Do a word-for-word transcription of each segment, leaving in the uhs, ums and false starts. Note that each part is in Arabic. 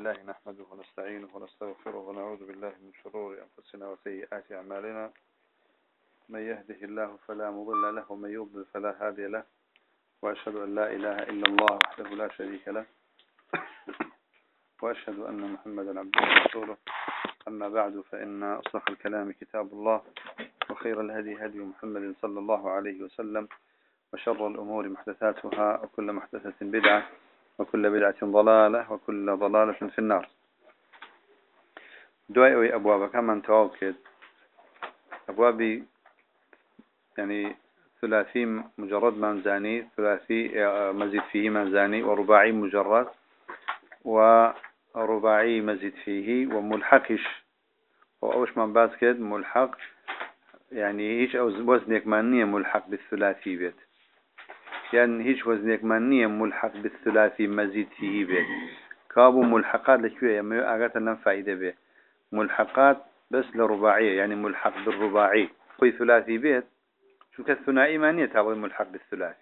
لله نحمده ونستعينه ونستغفره ونعوذ بالله من شرور أنفسنا وسيئات أعمالنا. من يهده الله فلا مضل له ومن يضلل فلا هادي له، وأشهد أن لا إله إلا الله وحده لا شريك له، وأشهد أن محمدا عبده ورسوله. أما بعد، فإن أصدق الكلام كتاب الله، وخير الهدي هدي محمد صلى الله عليه وسلم، وشر الأمور محدثاتها، وكل محدثة بدعة، وكل بدعة ضلالة، وكل ضلالة في النار. دعاء أبواب كمان توكد أبوابي يعني ثلاثي مجرد منزاني، ثلاثي مزيد فيه منزاني، ورباعي مجرد، ورباعي مزيد فيه، وملحقش وأوش من باسكت ملحق، يعني هيش وزنك مانية ملحق بالثلاثي بيت، يعني هيش وزنك مانية ملحق بالثلاثي مزيد فيه بيت. كابو ملحقات لكوية ما أغاث لنا فائدة به، ملحقات بس لرباعية، يعني ملحق بالرباعي قوي ثلاثي بيت. شو كالثنائي مانية تابع ملحق بالثلاثي،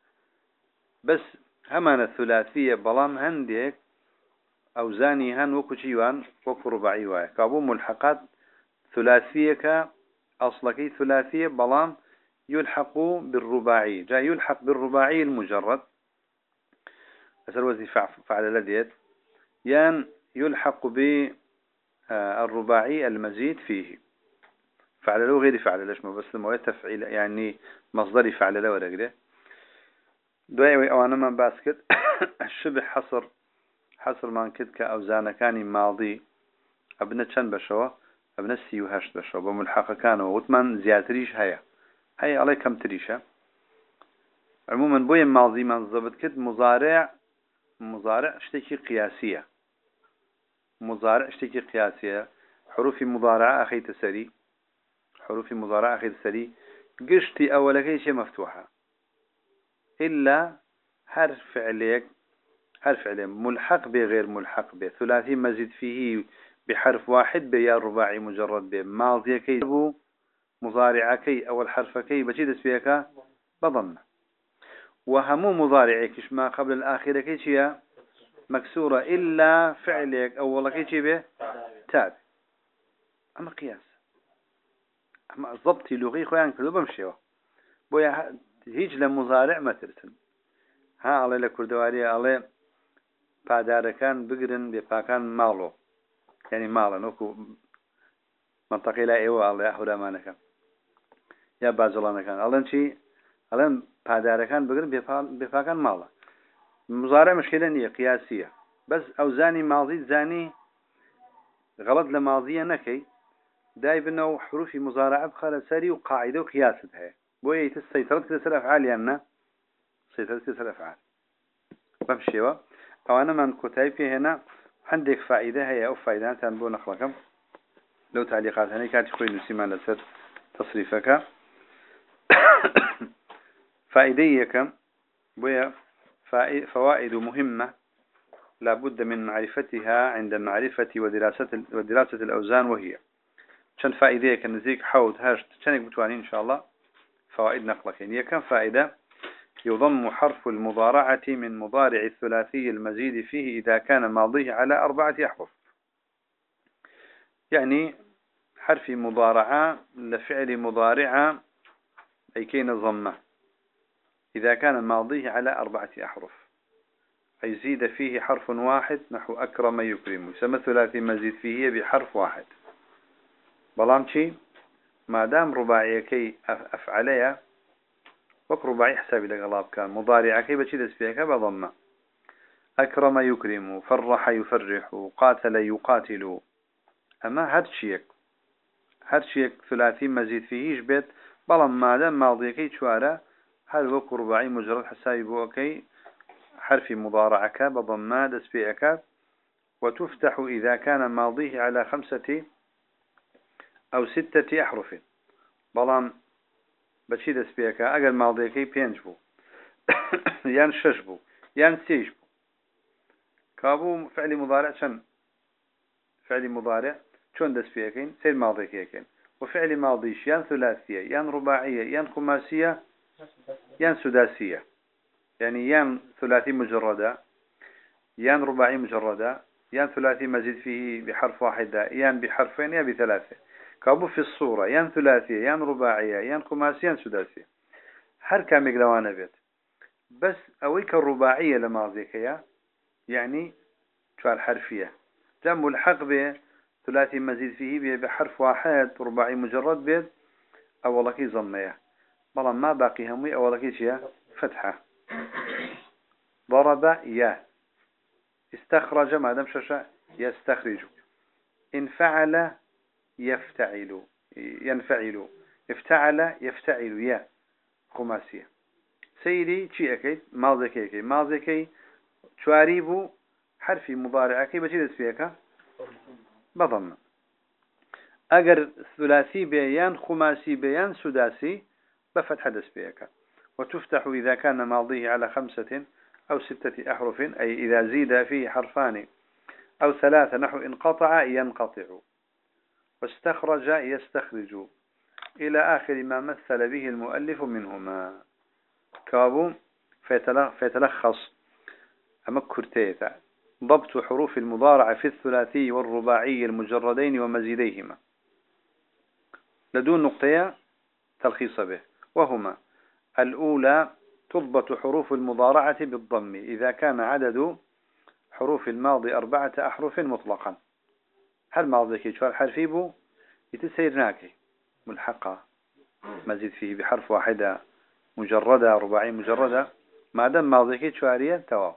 بس همان الثلاثية بلام هنديك أوزاني هن وكو شيوان وكو رباعي واي. كابو ملحقات ثلاثية كأصلكي ثلاثية بلام يلحقوا بالرباعي، جاء يلحق بالرباعي المجرد أسر وزي فعل لديت، يان يلحق بالرباعي المزيد فيه. فعل له غير فعل له اسمه بس المويه تفعيل، يعني مصدري فعل له ولا كده. دعوي أوانا من باسكت الشبه حصر حصر من كد كأوزان كان ماضي أبنى تشن بشوا أبنى سيوهاش بشوا بملحق كانوا وثمان زياتريش هيا هيا علي كم تريشة. عموما بوين ماضي من ضبط كد مضارع مضارع اشتكي قياسية، مضارع اشتكي قياسية، حروف مضارعة أخي تسري، حروف مضارعة أخي تسري قشتي أولا شيء مفتوحة إلا حرف فعليك، حرف فعليك ملحق بغير ملحق به، ثلاثي مزيد فيه بحرف واحد بيا رباعي مجرد به، ماضي كي مضارع كي أول حرف كي بشي دس بيك بضم، وهمو مضارع كش ما قبل الآخرة كي شيء مكسورة إلا فعليك أول كي شيء به تاب. أما قياس أما ضبط لغي خوان كله بمشيوه بويا هيج لمضارع ما ترسم. ها على لكردواري على پادار كان بقرن بفاكان مالو، يعني مالا نوكو منطقي لا ايوه على احولا ما نكان يا بازولانا كان على شيء على پادار كان بقرن بفاكان مالا. مضارع مشكلة نية قياسية، بس اوزاني ماضي زاني غلط لماضية نكي دايبنا حروف مضارعة بخالة ساري وقاعدة وقياس بها بويا يتسيطرة كسر افعال يعني سيطرة كسر افعال بمشيوه. أو أنا من كتابي هنا عندك فائدة هي أو فائدة تنبو نخلكم لو تعليقات هنا كانت خوي نسيمان لسر تصريفك فائديكم بويا فوائد مهمة لابد من معرفتها عند معرفة ودراسة ودراسة الأوزان، وهي شن فائديك نزيك حوض هاشت شنك بتوانين إن شاء الله. فوائد نقلكين هي كم فائدة؟ يضم حرف المضارعة من مضارع الثلاثي المزيد فيه إذا كان ماضيه على أربعة أحرف، يعني حرف مضارعة لفعل مضارعة أي كين ضمه إذا كان ماضيه على أربعة أحرف، أي زيد فيه حرف واحد نحو أكرم يكرم، يسمى ثلاثي مزيد فيه بحرف واحد. بلامشي ما دام رباعي كي أفعليا وك رباعي حسابي لقلاب كان مضارع كي بشي دس فيك بضمه. أكرم يكرم، فرح يفرح، قاتل يقاتل. أما هرشيك هرشيك ثلاثي مزيد فيهش بيت بلام ما دام ماضي كي شوارا هل وك رباعي مجرد حسابي بوكي حرف مضارعك بضمه دس فيك. وتفتح إذا كان ماضيه على خمسة أو ستة أحرف، بلام بشي دس فيك أقل ماضي كي بينجبو يان ششبو يان سيجبو. كابو فعل مضارع شن فعل مضارع شون دس فيكين سير ماضي كيكين، وفعل ماضيش يان ثلاثية يان رباعية يان خماسية يان سداسية، يعني يان ثلاثي مجردة يان رباعي مجردة يان ثلاثي مزيد فيه بحرف واحد يان بحرفين يان بثلاثة كابو في الصورة يان ثلاثية يان رباعية يان خماسية يان سداسية هر كامل لوانا بيت بس أويك الرباعية لماضيك يا يعني شوال حرفية جنب الحق به ثلاثي مزيد فيه بحرف واحد رباعي مجرد بيت أولكي ضمية بلا ما باقي همي أولكي شيء فتحة ضرب يا استخرج ما دام شاشة يستخرج انفعل يفتعل ينفعل افتعل يفتعل يا خماسية سيدي شيء أكيد ماضي كي أكيد ماضي كي شواريبو حرفي مضارع كي بجي فيك بضم أجر ثلاثي بيان خماسي بيان سداسي بفتح دس بيك وتفتح إذا كان ماضيه على خمسة أو ستة أحرف أي إذا زيد فيه حرفان أو ثلاثة نحو انقطع ينقطع واستخرج يستخرج إلى آخر ما مثل به المؤلف منهما كابو فيتلخص أما كرتيتا ضبط حروف المضارعة في الثلاثي والرباعي المجردين ومزيديهما لدون نقطة تلخيص به وهما الأولى تضبط حروف المضارعة بالضم إذا كان عدد حروف الماضي أربعة أحرف مطلقا هل ماضي كي شوال حرفي بو يتسيرناكي ملحقة مزيد فيه بحرف واحدة مجردة رباعي مجردة ما دام ماضي كي شوالية تواو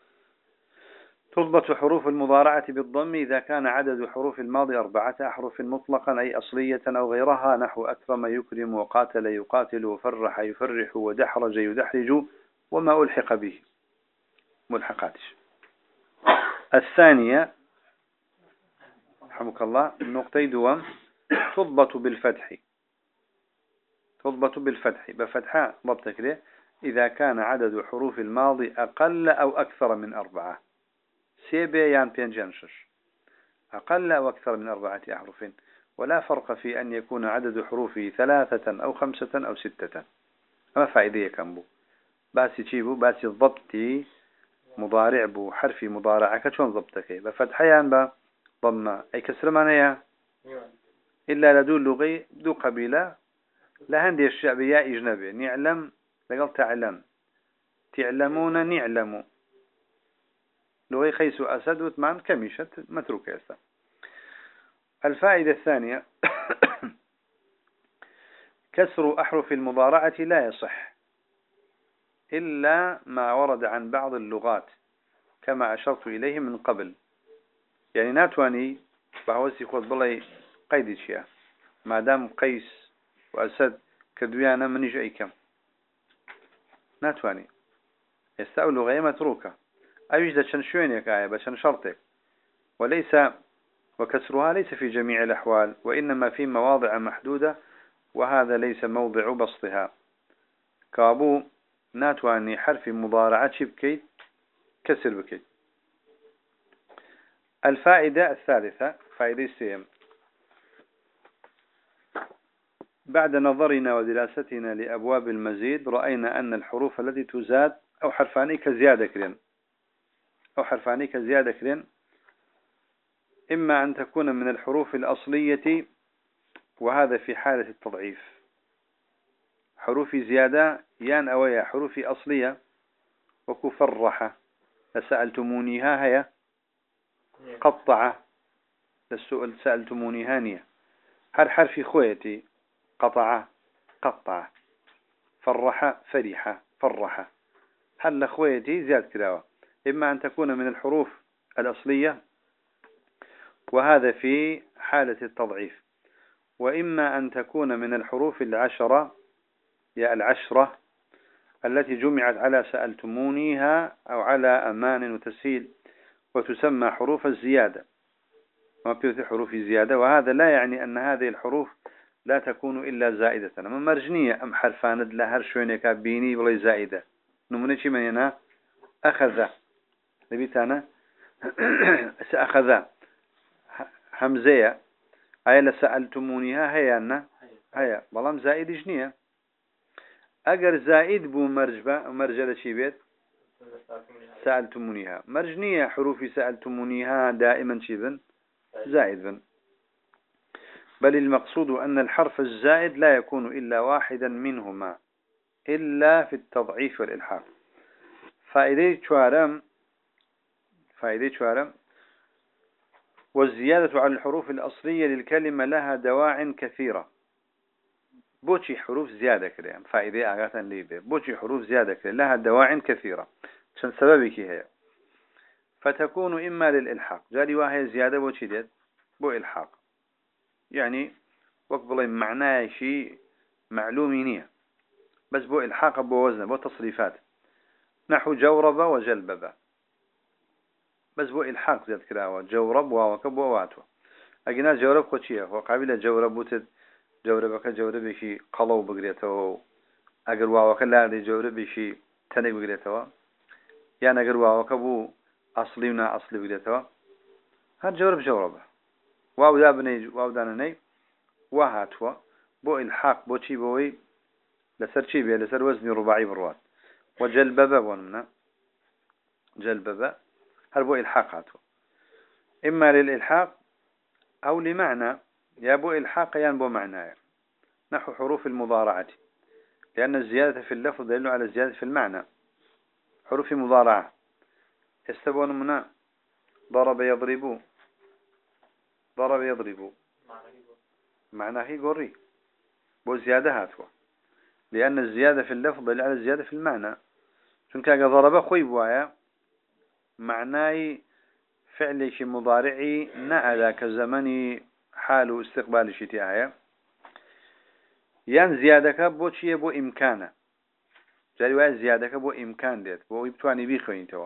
تضبط حروف المضارعة بالضم إذا كان عدد حروف الماضي أربعة أحرف مطلقا أي أصلية أو غيرها نحو أكرم يكرم وقاتل يقاتل وفرح يفرح ودحرج يدحرج وما ألحق به ملحقاتش. الثانية رحمك الله النقطة دوام تضبط بالفتح تضبط بالفتح بفتحة ضبطك له إذا كان عدد حروف الماضي أقل أو أكثر من أربعة سيبي يان بينجنشش أقل أو أكثر من أربعة أحرف ولا فرق في أن يكون عدد حروفه ثلاثة أو خمسة أو ستة أما فائدة كم بو باسي تشيبو باسي ضبطي مضارع بو حرفي مضارع كشون ضبطك بفتحيان با ضم أي كسر معناها إلا لدو اللغي دو قبيلة لهندي الشعبية إجنبي نعلم لقل تعلم تعلمون نعلم لغي خيس أسد وثمان كميشة متروكة أسد. الفائدة الثانية كسر أحرف المضارعة لا يصح إلا ما ورد عن بعض اللغات كما أشرت إليه من قبل يعني ناتواني بحوثي خود بالله قيد شيء ما دام قيس وأسد كدويانا منيش أي كم ناتواني يستأول لغة متروكة أيش ده شن شوينك آية بشن شرطك وليس وكسرها ليس في جميع الأحوال وإنما في مواضع محدودة وهذا ليس موضع بسطها كابو ناتواني حرف مضارعة بكيت كسر بكيت. الفائدة الثالثة فائدة السيم بعد نظرنا ودراستنا لأبواب المزيد رأينا أن الحروف التي تزاد أو حرفاني كزيادة كرين أو حرفاني كزيادة كرين إما أن تكون من الحروف الأصلية وهذا في حالة التضعيف حروف زيادة يان أويا حروف أصلية وكفرحة لسألتمونيها هي قطعة للسؤال سألتمونيها نية هر حرف خويتي قطعة قطعة فرحة فرحة فرحة هل خويتي زيادة كلاوة إما أن تكون من الحروف الأصلية وهذا في حالة التضعيف وإما أن تكون من الحروف العشرة يا العشرة التي جمعت على سألتمونيها أو على أمان وتسهيل وتسمى حروف الزيادة ما بيوتي حروف زيادة وهذا لا يعني أن هذه الحروف لا تكون إلا زائدة أما مرجنية أم حرفاند لهر شوينك بيني بلي زائدة نمونيشي من هنا أخذ لبيتانا سأخذ همزية أي لسألتمونيها هيا أن هيا بلام زائد جنية أجر زائد بو مرجبة مرجلة شي بيت سألتمونيها مرجنية حروف سألتمونيها دائما شبن زائد بن بل المقصود أن الحرف الزائد لا يكون إلا واحدا منهما إلا في التضعيف والإلحاق. فائدة شوارم فائدة شوارم والزيادة على الحروف الأصلية للكلمة لها دواع كثيرة. بوشي حروف زيادة كده فائدة أغاثا ليبه بوشي حروف زيادة كده لها دواع كثيرة شن سببك هي فتكون إما للإلحاق جالي واحد زيادة بوشي ديت بو إلحاق يعني وقبل معناه شيء معلومينية بس بو إلحاق بو وزن بو تصريفات نحو جورب وجلبب بس بو إلحاق زيادة كده جورب ووكب وواتو أجينا جورب خوشيه وقابل جورب بوتد جوربك جوربشي قلو بقريته أجر واوك لا دي جوربشي تني بقريته يعني أجر واوك بو أصلينا أصلي بقريته هاد جورب جوربه واو دابني واو دانني وهاتوا بو الحاق بو شي بوي لسر شي بي لسر وزن رباعي بروات وجلببه ونمنا جلببه هل بو الحاق هاتوا إما للإلحاق أو لمعنى يا بو الحاق يا بو معنى نحو حروف المضارعة لأن الزيادة في اللفظ دليل على الزيادة في المعنى. حروف مضارعة يستبون منا ضرب يضربو ضرب يضربو معناه يقري بو زيادة هاتوا لأن الزيادة في اللفظ دليل على الزيادة في المعنى. شنك ضرب خوي بوايا معناه فعل شي مضارعي نعلى كزمني حال استقبال شي تاعها يان زيادك بو شي بو إمكانه جاري واحد زيادك بو إمكان ديت بو يبتواني بيخوين توا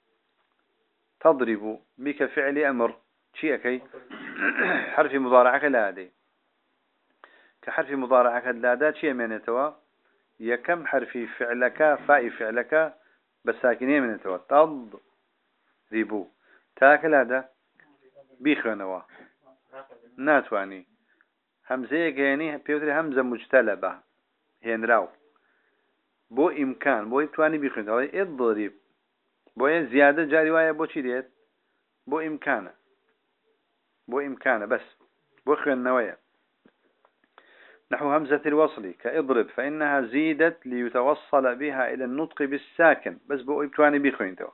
تضرب بك فعل أمر شي أكي حرف مضارعك لا دي كحرف مضارعك لا دا شي من توا يكم حرف فعلك فاي فعلك بساكنين من توا تضرب تاكل هذا بيخنوا ناتواني همزة يعني بيوتري همزة مجتلبة هي نراو بو إمكان بو يبتواني بيخنوا اضرب بو زيادة جاري وايا بو شي ديت بو إمكانه بو إمكانه بس بو خنوايا نحو همزة الوصل كاضرب فإنها زيدت ليتوصل بها إلى النطق بالساكن بس بو يبتواني بيخنوا.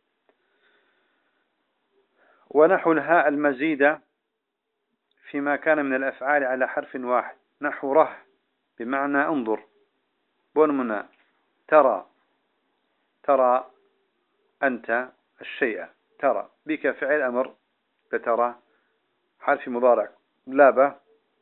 ونحو الهاء المزيدة فيما كان من الأفعال على حرف واحد نحو ره بمعنى انظر بونمنا ترى ترى أنت الشيء ترى بك فعل أمر بترى حرف مضارع لابة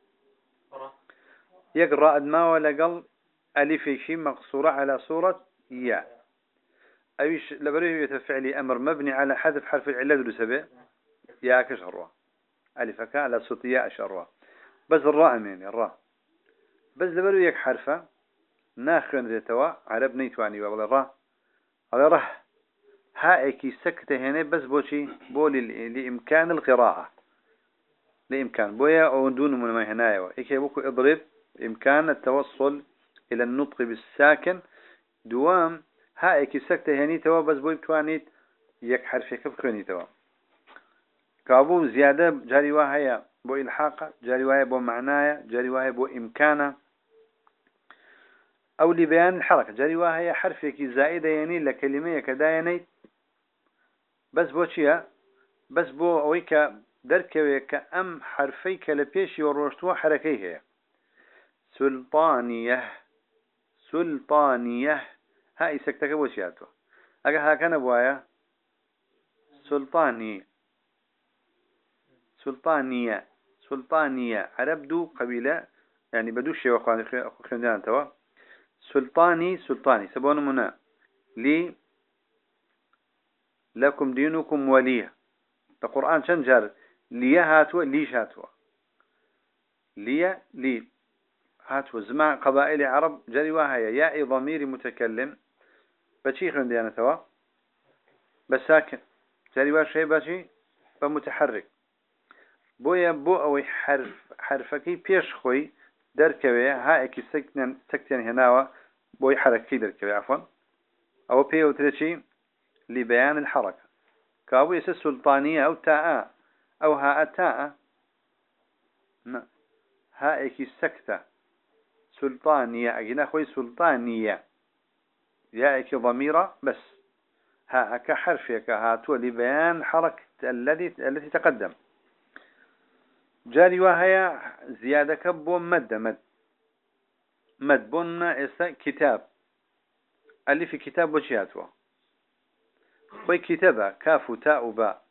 يقرأ أدما ولقل ألف شيء مقصورة على صورة ياء أيش لبريه يتفعل أمر مبني على حذف حرف العلة لسبب يا كشروا ألفك على صوت ياء شروا بس الراء مين الراء بس لبرو يك حرفة ناخن ذاتوا عرب نيتواني ولا الراء على ره هائكي سكت هنا بس بوشي بولي لإمكان القراءة لإمكان بويا أو دون من ما هنايا إيكي بوكو اضرب إمكان التوصل إلى النطق بالساكن دوام هائكي سكت هني توا بس بوي بتوانيت يك حرفك بخوني توا كابو زيادة جاري واهية بو إلحاق جاري واهية بو معنايا جاري واهية بو إمكانا أو لبيان الحركة جاري واهية حرفك زائدة يعني لكلمة كدا يعني بس بو شيا بس بو أويك دركوي كأم حرفيك لبيشي وروشتوا حركيه سلطانية سلطانية هاي سكتك بو شياتو أقا هاكنا بوايا سلطاني سلطانية سلطانية عرب دو قبيلة يعني بدو الشيء وخواني خندان توا سلطاني سلطاني سبون منا لي لكم دينكم وليه القرآن شنجر لي هاتوا ليش هاتوا لي لي هاتوا زماء قبائل عرب جري وهي ياء ضمير متكلم بشي خندان توا بساكن جري واه شيء بشي بمتحرك بويا بو أو حرف حرفكي بيش خوي دركوي هايكي سكتن سكتن هناوا بوي حركي دركوي عفوا أو بيو تريشي لبيان الحركة كابو يس السلطانية أو تاء أو هاء تاء هائك السكتة سلطانية أجينا خوي سلطانية يائك ضميرة بس هاءك حرفك هاتو لبيان حركة الذي التي تقدم جاري وهي زيادة كبو مد مد مد بنا كتاب اللي في كتاب وجهاتوا خوي كتابة كاف تاء باء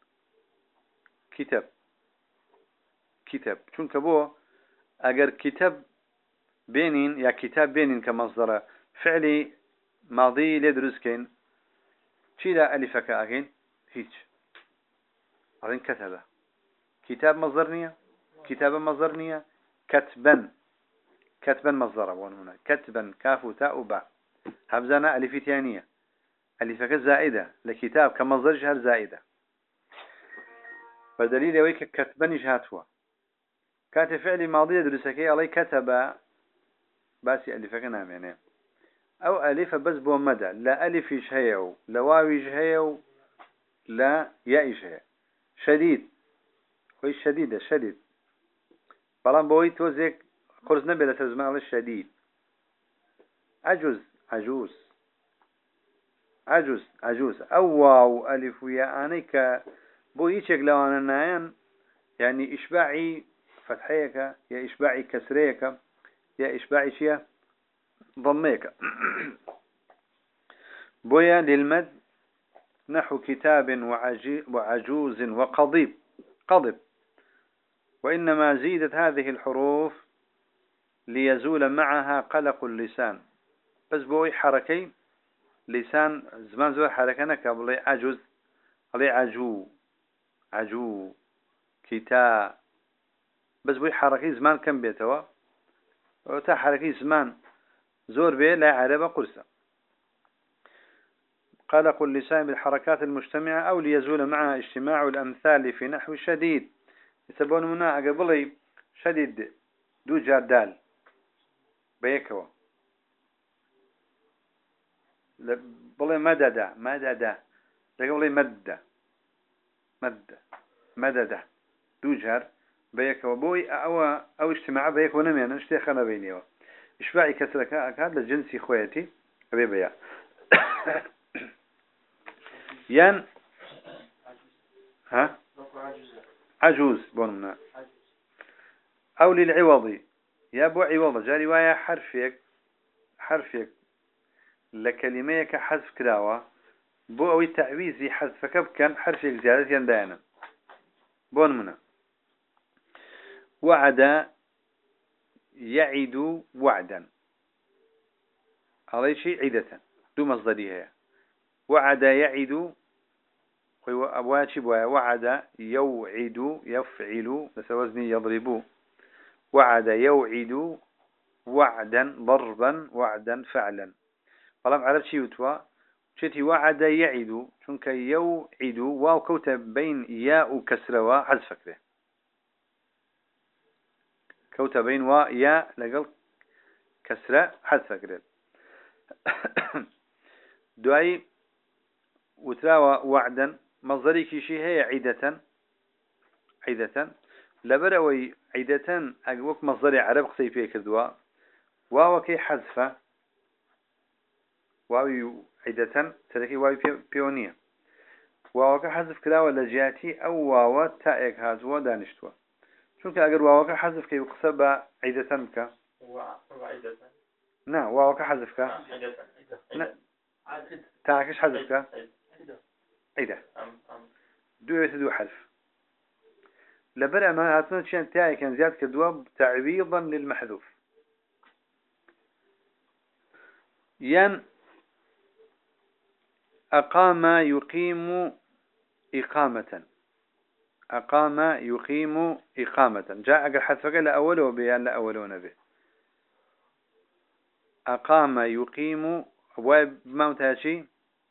كتاب كتاب چونك بو اگر كتاب بينين يا كتاب بينين كمصدر فعلي ماضي لدرس كين شيلا ألفك أكين هيج أظن كتبه كتاب مصدرنية كتابا مصدرنية كتبا كتبا مصدر وان هنا كتبا كاف تاء باء همزنا ألف ثانية ألفك زائدة لكتاب كمصدر جهر زائدة فدليل يويك كتبا جهاتوا كاتب فعلي ماضي لدرس كي علي كتب باسي ألفك نعم يعني أو ألف بس بو مدى لا ألف يشهيه لا واو يشهيه لا ياء يشهيه شديد خوي شديدة شديد بلان بوي توزيك قرص نبي لترجمان على الشديد عجوز عجوز عجوز عجوز أو واو ألف وياء أنيك بوي يشك لو أنا نايم يعني إشباعي فتحيك يا إشباعي كسريك يا إشباعي شيء ضميك بويا للمد نحو كتاب وعجوز وقضيب قضب وإنما زيدت هذه الحروف ليزول معها قلق اللسان بس بوي حركي لسان زمان زور حركنا قبل عجوز علي عجو عجو كتاب بس بوي حركي زمان كم بيتوا وتا حركي زمان زور بيه لا عرب قرصة قلق اللسان بالحركات المجتمعة أو ليزول معها اجتماع الأمثال في نحو شديد يسبون منا قبلي شديد دو جادال بيكوا بلي مدد مدد قبلي مد مد مدد دو جار بيكوا بوي أو أو اجتماع بيكوا نمي أنا اشتيخنا بينيوا إشباعي كسرك هذا الجنسي خويتي أبي بيا ين ها عجوز بوننا أو للعوض يا أبو عوض جاري ويا حرفك حرفك لكلميك حذف كراوة بو أو تعويزي حذفك بكم حرفك زيادة يندانا بوننا وعد يعد وعدا هذا شيء عدة دو مصدريها وعد يعد واجب وعد يوعد يفعل بس وزني يضرب وعد يوعد وعدا ضربا وعدا فعلا فلم عرفت شيء يتوا شتي وعد يعد شنك يوعد واو كوتا بين ياء كسروا حذف فكره كوتا بين واو ياء لقل كسرة حذف فكره دعي وتراوى وعدا مصدري كيشي هي عيدة عيدة لبروي عيدة أقوك مصدري عرب قصي فيه كذوا واو كي حذفة واو عيدة تلكي واو بيونية واو كحذف كذا ولا جاتي أو واو تائك هازوا دانشتوا شو كأجر واو كحذف كي يقصب عيدة مك وعيدة نا واو كحذف ك نا تاكش حذف ك عيدة دو يتدو حذف لبرع ما هاتنا شيء تاعي كان زيادة كدواب تعويضا للمحذوف ين أقام يقيم إقامة أقام يقيم إقامة جاء أقل حذفك لأوله بيان لأولون به أقام يقيم وبموتها شيء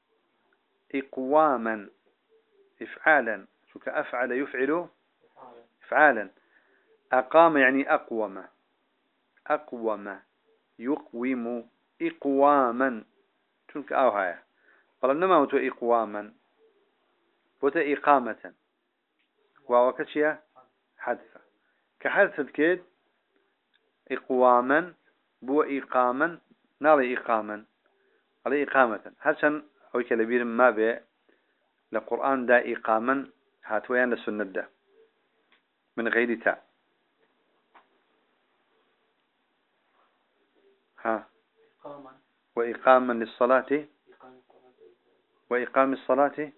إقواما إفعالا شو كأفعل يفعل إفعالا أقام يعني أقوم أقوم يقوم إقواما شو كأو هاي بلام نما وتو إقواما بوتا إقامة ووكتشيا حذفة كحذف كيد إقواما بو إقاما نالي إقاما على إقامة هرشان أو كلبير ما به لقرآن دا إقاما هاتويان للسنة دا من غير تاء ها وإقاما للصلاة وإقام الصلاة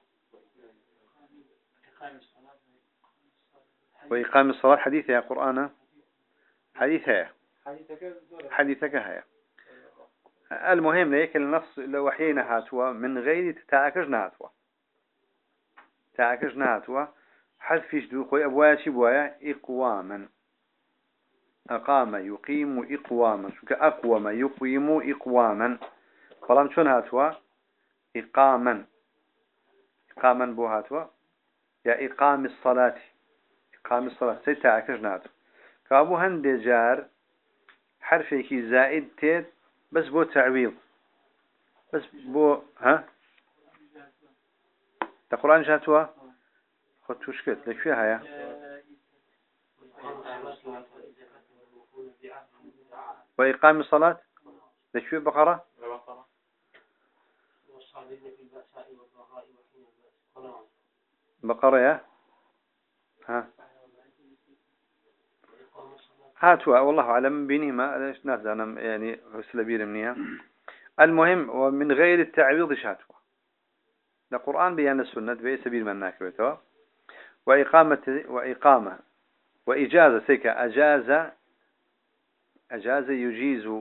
وإقام الصلاة حديث يا قرآن حديث هي حديثك هي المهم ليك النص لو حينا هاتوا من غير تاكجنا هاتوا تاكجنا هاتوا حذفش دو خوي أبواشي بوايا إقواما أقام يقيم إقواما كأقوم يقيم إقواما فلان شون هاتوا إقاما إقاما بو هاتوا يا إقام الصلاة إقام الصلاة سيتا أكجنا هاتوا كابو هندي جار حرفك زائد تيت بس بو تعويض بس بو ها القرآن جاتوا خد تشكت لك فيها يا وإقام الصلاة لك فيه بقرة بقرة يا ها هاتوا والله أعلم بينهما ليش ناس أنا يعني غسل بير منيها المهم ومن غير التعويض شاتوا القرآن بيان السنة بأي سبيل من ناكبتوا وإقامة وإقامة وإجازة سيكا أجاز أجاز يجيز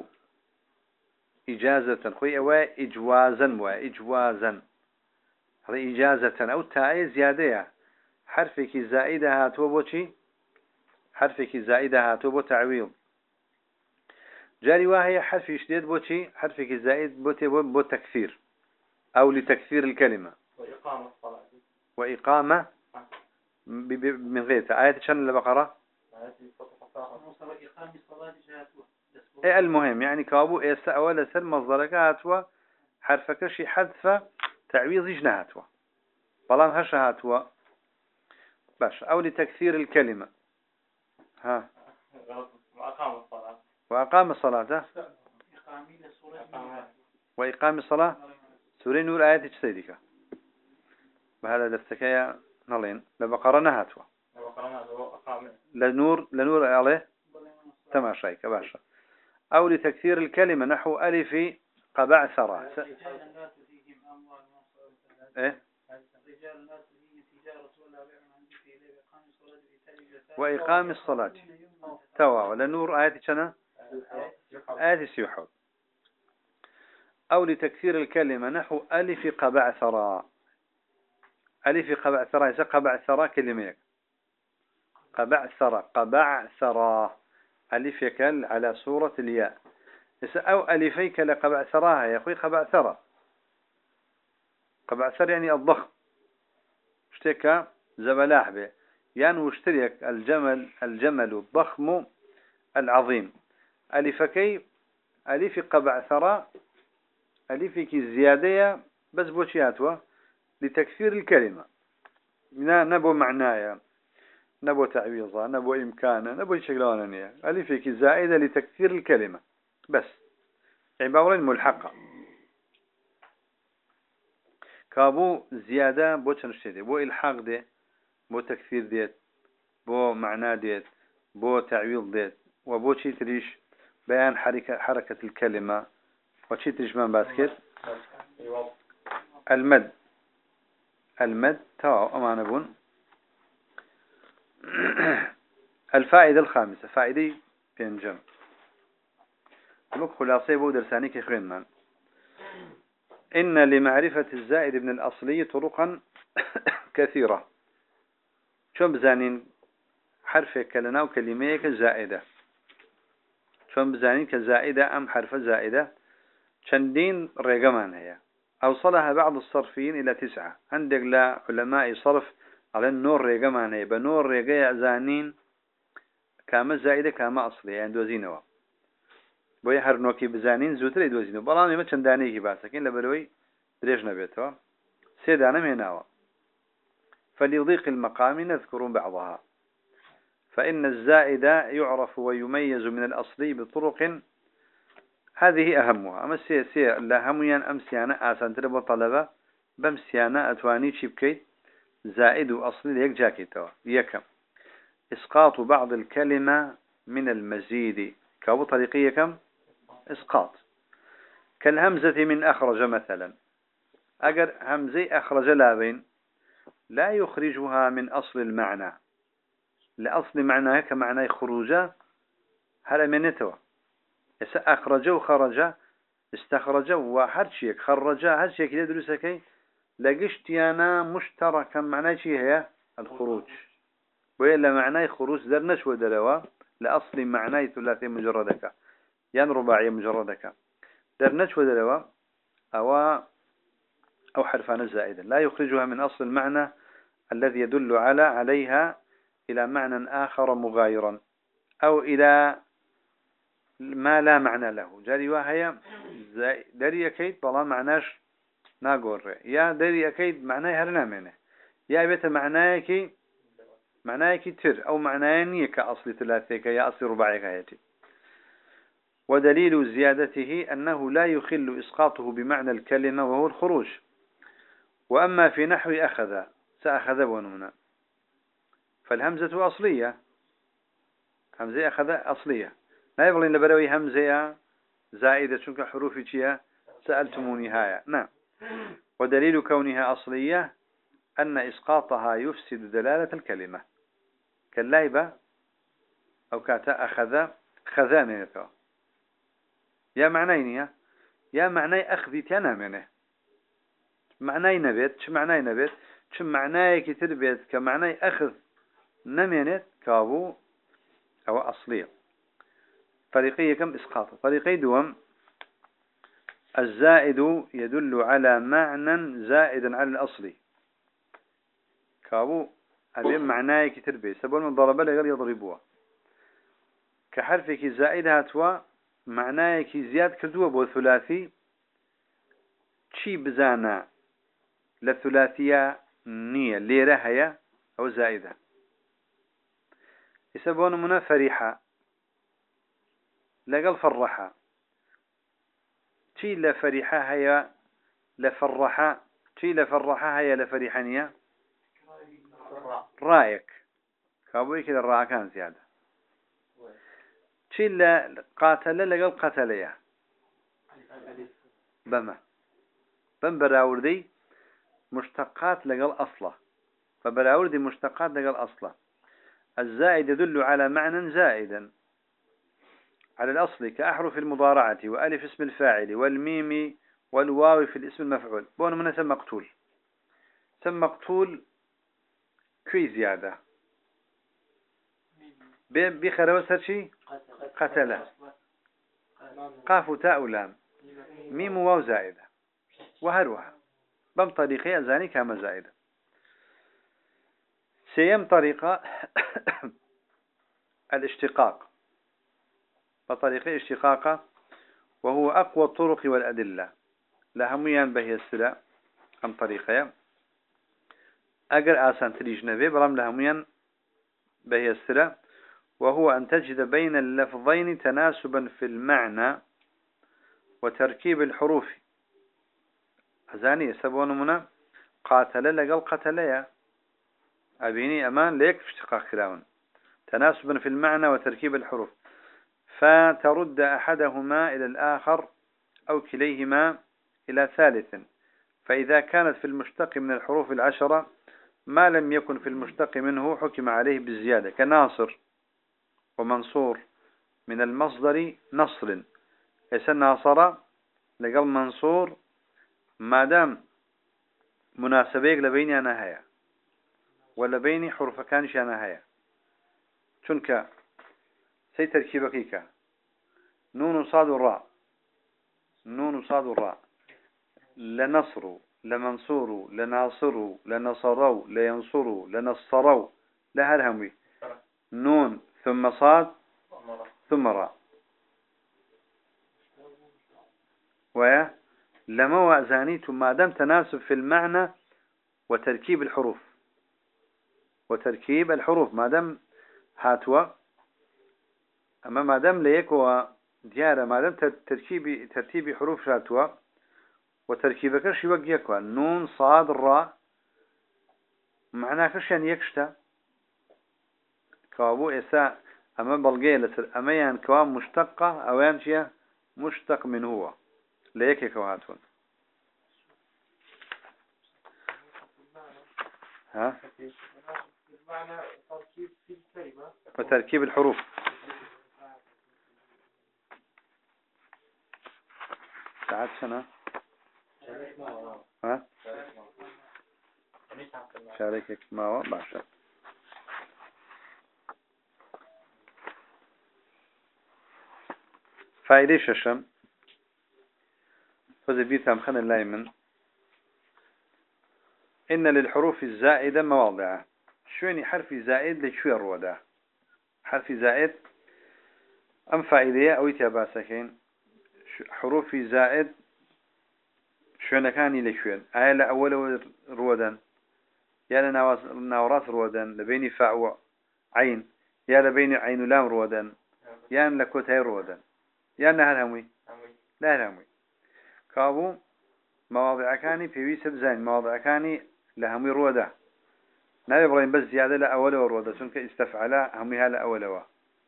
إجازة خوي أو إجوازا وإجوازا هذا إجازة أو تاء زيادة حرفك زائدة هاتوا بوشي حرفك زائدة هاتوا بو تعويض جاري واهي حرف يشديد بوشي حرفك زائد بوتي بو تكثير أو لتكثير الكلمة وإقامة الصلاة وإقامة من غير آية شن البقرة إيه المهم يعني كابو إيه أول سل مصدرك هاتوا حرفك شي حذف تعويض يجنا هاتوا بلان هش هاتوا باش أو لتكثير الكلمة ها وأقام الصلاة وأقام الصلاة وإقام الصلاة سورة نور آية تجسيدك بهذا دفتكيا نلين لبقرة نهاتوا لنور لنور عليه تماشيك باشا أو لتكثير الكلمة نحو ألف قبع ثرى إيه وإقام الصلاة توا ولا نور آيات شنا آيات سيحود أو لتكثير الكلمة نحو ألف قبع ثرى ألف قبع ثرى يسا قبع ثرى كلمة قبع ثرى قبع ثرى ألف يكل على صورة الياء يسا أو ألفيك لقبع ثراها يا أخوي قبع ثرى قبع ثرى يعني الضخم اشتكى زبلاح به يعني واشتريك الجمل الجمل الضخم العظيم ألفكي ألف قبع ثرى ألفك زيادة بس بوشياتوا لتكثير الكلمة نبو معنايا نبو تعويضا نبو إمكانا نبو شكلانية ألفك زائدة لتكثير الكلمة بس عبارة ملحقة كابو زيادة بو تنشتري بو إلحاق دي بو تكثير ديت بو معنى ديت بو تعويض ديت وبو شي تريش بيان حركة, حركة الكلمة وشي تريش من باسكت المد المد تاو أمان بون الفائدة الخامسة فائدة بينجم لك خلاصي بو درساني كيخوين من إن لمعرفة الزائد من الأصلي طرقا كثيرة شون بزانين حرفك كلنا وكلميك زائدة شون بزانين كزائدة أم حرف زائدة شندين رقمان هي أوصلها بعض الصرفيين إلى تسعة عندك لا علماء صرف على النور رقمان هي بنور رقايا زانين كاما زائدة كاما أصلي يعني دوزينوا بوي هر نوكي بزانين زوتر دوزينوا بلاني ما چندانيكي باسكين لبروي دريجنا بيتوا سيدانا مهناوا فليضيق المقام نذكر بعضها فإن الزائد يعرف ويميز من الأصلي بطرق هذه أهمها أما السياسية لهميا أمسيانا آسان تربو طلبة بمسيانا أتواني شبكي زائد أصلي ليك جاكيتوا يكم إسقاط بعض الكلمة من المزيد كابو طريقية كم إسقاط كالهمزة من أخرج مثلا أجر همزي أخرج لابين لا يخرجها من أصل المعنى لأصل معناها كمعنى خروجه هل منتوا أخرج وخرج استخرج وحرشيك خرج هرشيك يدرسكي لقشتيانا مشتركا معناه شيء هي الخروج وإلا معناه خروج درنش ودروا لأصل معناه ثلاثي مجردك يعني رباعي مجردك درنش ودروا أو أو حرفان زائدا لا يخرجها من أصل المعنى الذي يدل على عليها إلى معنى آخر مغايرا أو إلى ما لا معنى له جاري وهي دري أكيد بلا معناش ناقور يا دري أكيد معناه هرنا منه يا بيت معناه كي معناه كي تر أو معناه كأصل ثلاثيك يا أصل رباعي كهيتي ودليل زيادته أنه لا يخل إسقاطه بمعنى الكلمة وهو الخروج وأما في نحو أخذ سأخذ ونمنا فالهمزة أصلية همزة أخذ أصلية لا يبغى لنا بروي همزة زائدة شنك حروف شيء سألتموني هاي نعم ودليل كونها أصلية أن إسقاطها يفسد دلالة الكلمة كاللايبة أو كاتا أخذ خذانيته يا معنيني يا معني أخذي تيانا منه معني نبيت شو معني نبيت شو معناه كتير بيت كمعني أخذ نمينت كابو أو أصلية طريقية كم إسقاط طريقي دوم الزائد يدل على معنى زائدا على الأصلي كابو أبين معناه كتير بيت سبب من ضرب لغير يضربوها كحرفك زائد هاتوا معناه كي زياد كردوه بو ثلاثي شي بزانا للثلاثية نية ليرة هي أو زائدة يسبون منا فريحة لقل فرحة شي لفريحة هي لفرحة شي لفرحة هي لفريحانية رأيك كابوي كده الرأي كان زيادة شي لقاتل لقل قتلية بما بم براوردي مشتقات لقل أصله فبراوردي مشتقات لقل أصله الزائد يدل على معنى زائدا على الأصل كأحرف المضارعة وألف اسم الفاعل والميم والواو في الاسم المفعول بون من سم مقتول سم مقتول كي زيادة بخروس هرشي قتله قاف تاء لام ميم واو زائدة وهروها بم طريقة أزاني كما زائدة سيم طريقة الاشتقاق بطريقة اشتقاقة وهو أقوى الطرق والأدلة لهميا به السلاء أم طريقة أجر آسان تريجنبي برام لهميا به السلاء وهو أن تجد بين اللفظين تناسبا في المعنى وتركيب الحروف أزاني سبون منا قاتل لقل قتليا أبيني أمان ليك في اشتقاق كلاون تناسبا في المعنى وتركيب الحروف فترد أحدهما إلى الآخر أو كليهما إلى ثالث فإذا كانت في المشتق من الحروف العشرة ما لم يكن في المشتق منه حكم عليه بالزيادة كناصر ومنصور من المصدر نصر يسن ناصر لقل منصور ما دام مناسبيك لبيني أنا هيا ولا بيني حروف كانش أنا هيا شنك سي تركيبك نون صاد الراء نون صاد الراء لنصر لمنصور لناصر لنصروا لينصروا لنصروا لهرهمي نون ثم صاد ثم راء ويا لما وأزانيت ما دام تناسب في المعنى وتركيب الحروف وتركيب الحروف ما دام هاتوا أما ما دام ليكوا ديارة ما دام تركيب ترتيب حروف هاتوا وتركيب كرش يوجيكوا نون صاد راء معناه كرش يعني يكشتا كابو إساء أما بلغي لسر أما يعني كوام مشتقة أو يعني مشتق من هو ليك كواتون ها وتركيب الحروف ساعات سنة ها شاركك ما هو بعشر فائدة ششم فزبيتها مخنا اللايمن إن للحروف الزائدة مواضع شويني حرف زائد لشوي الرودا حرف زائد أم فائدة أو يتباسكين حروف زائد شوينة كاني لشوين آية لأول رودا يا لناوراس رودا لبيني فاء عين يا لبيني عين لام رودا يا لكوتاي رودا يا نهر هموي لا هموي كابو مواضع كاني في ويسب زين مواضع كاني لهمي رودا نبي إبراهيم بس زيادة لأول ورودا سنك استفعلا همي هلا أولوا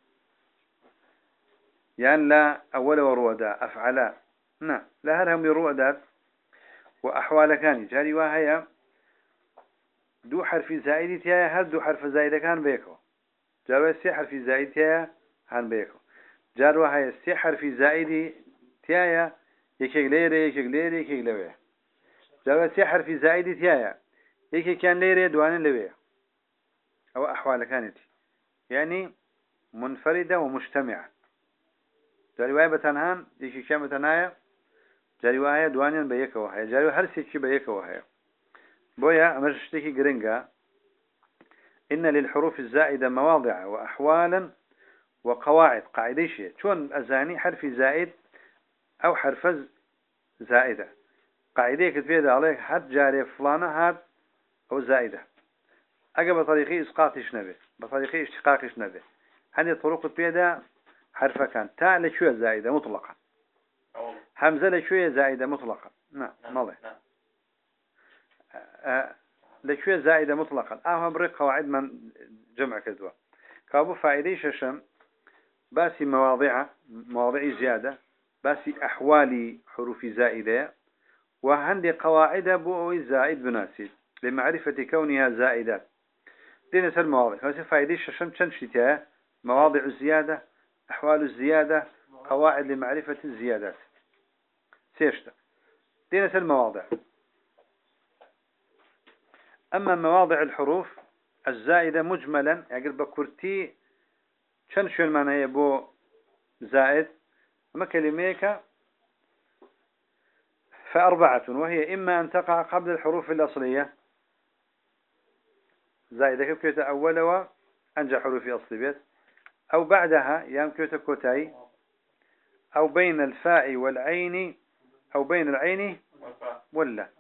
يعني لا أول ورودا أفعلا نا لا هل همي رودا وأحوال كاني جاري وهي دو حرف زائد تيا هل دو حرف زائد كان بيكو جاري سي حرف زائد تيا هن بيكو جاري وهي سي حرف زائد تيا يكيك ليري يكيك ليري يكيك لوي جاري سي حرف زائد تيا يكي كان ليري دوان لوي أو أحوال كانت يعني منفردة ومجتمعة جاري بتنهان يكي كان بتنايا جاري وهي دوانيا بيكا وهي جاري هر سيكي بيكا وهي بويا أمرشتكي قرنقا إن للحروف الزائدة مواضع وأحوالا وقواعد قاعدة شيء شون أزاني حرف زائد أو حرف زائدة قاعدة كتبيد عليك حد جاري فلانة هاد أو زائدة أجا بطريقة إسقاطش نبي بطريقة اشتقاقش نبي هذه الطرق بيدا حرف كان تاء لشوية زائدة مطلقا همزة لشوية زائدة مطلقا نعم ماضي أه لشوية زائدة مطلقا أهم بريق قواعد من جمع كذوة كابو فائدة ششم باسي مواضع مواضع زيادة باسي أحوال حروف زائدة وهندي قواعد بو زائد بناسب لمعرفة كونها زائدات دي نسأل المواضع باسي فائدة ششم تنشتها مواضع الزيادة أحوال الزيادة قواعد لمعرفة الزيادات سيشتا دي نسأل المواضع أما مواضع الحروف الزائدة مجملا يعني بكرتي شن شو المعنى يبو زائد أما كلميك فأربعة وهي إما أن تقع قبل الحروف الأصلية زائدة كيف كيف أول وأنجى حروف أصل بيت أو بعدها يام كيف كوتاي أو بين الفاء والعين أو بين العين ولا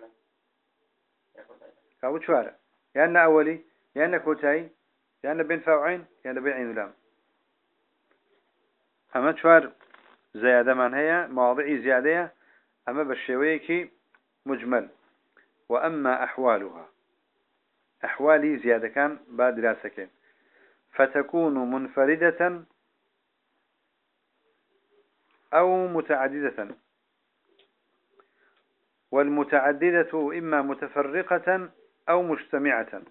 كابو شوارع يعني أولي يعني كوتاي يعني بين فاء وعين يعني بين عين ولام أما شوار زيادة من هي مواضيع زيادة أما بالشويك مجمل وأما أحوالها أحوالي زيادة كان بعد دراسة فتكون منفردة أو متعددة والمتعددة إما متفرقة أو مجتمعة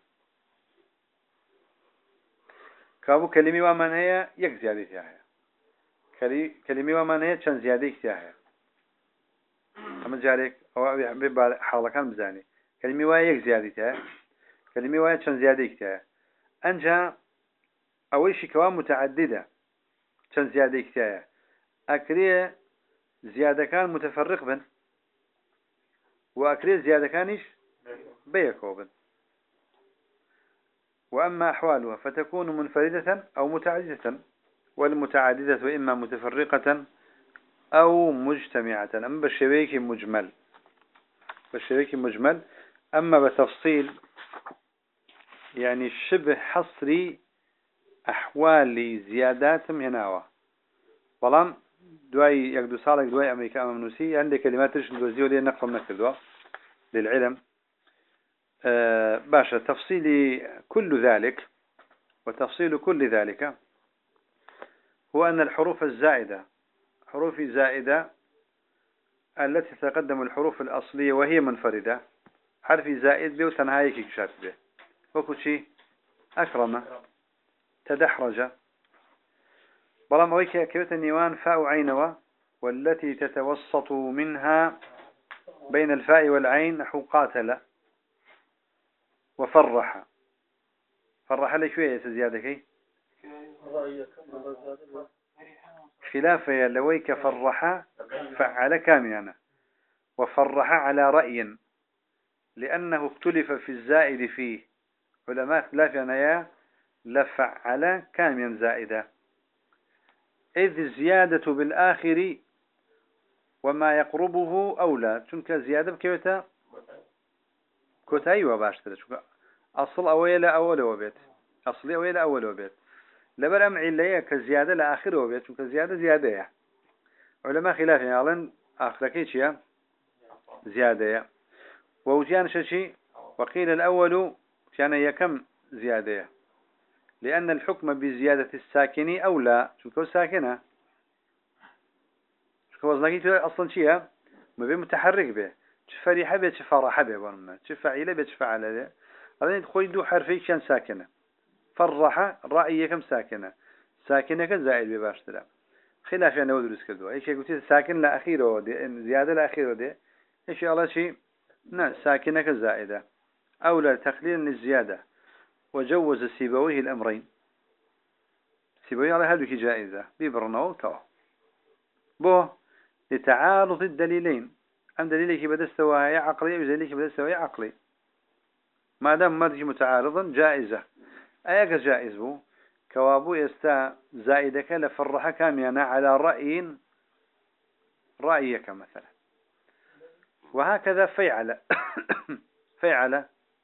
كابو كلمة ومن هي يك زيادة هي كلمة ومن هي شن زيادة هي أما جارك أو ببال حالة كان بزاني كلمة وهي يك زيادة هي كلمة وهي شن زيادة هي أنجا أول شيء كوان متعددة شن زيادة هي أكريه زيادة كان متفرق بن وأكريه زيادة كانش بيكوبن وأما أحوالها فتكون منفردة أو متعددة والمتعددة إما متفرقة أو مجتمعة. أما بشبيك مجمل بشبيك مجمل. أما بتفصيل يعني شبه حصري أحوال زياداتهم هنا. بلام دواي يقدو صالك دواي أمريكا أمام نوسي عندي كلمات رش ندوزيو لي نقل نكتدوا للعلم. آه باشا تفصيل كل ذلك وتفصيل كل ذلك هو أن الحروف الزائدة حروف زائدة التي تتقدم الحروف الأصلية وهي منفردة حرف زائد به وتنهايك كشات به وكل شيء أكرم تدحرج. بلام أويك كيوت النيوان فاء عينوا والتي تتوسط منها بين الفاء والعين نحو قاتل وفرح. فرح لي شوية زيادة كي خلافة لويك فرح فعل كاميانا وفرح على رأي لأنه اختلف في الزائد فيه علماء خلافنا يا لفعل كاميا زائدة إذ الزيادة بالآخر وما يقربه أولى چونك زيادة بكيوتا كوتا أيوة باشتر أصل أويل أول وبيت أصلي أويل أول وبيت لبر أم عليا كزيادة لآخر وبيت چونك زيادة زيادة يعني. علماء خلاف يعلن آخركي شيء زيادة ووجيان شيء وقيل الأول كان يكم زيادة لأن الحكم بزيادة الساكن أولى شو ساكنة شو وزنك أصلا شيء ما بين متحرك به فريحة به فرح به ورمنا فعيلة به فعل به هذا خوي دو حرفي كان ساكنة فرح رأي كم ساكنة ساكنة كزائد بباشتلا خلاف يعني ودرس كدوا ايش يقول ساكن لا اخيره دي زياده لا اخيره دي ايش الله شيء نعم ساكنه كزائده اولى تقليل للزياده وجوز سيبويه الامرين سيبويه على هذه جائزه ببرنو تو بو لتعارض الدليلين ام دليلك بدست وهي عقلي ودليلك بدست وهي عقلي ما دام ما تجي متعارضا جائزه ايك جائز بو كوابو يستا زائدك لفرح كاميانا على رأي رأيك مثلا وهكذا فيعل فيعل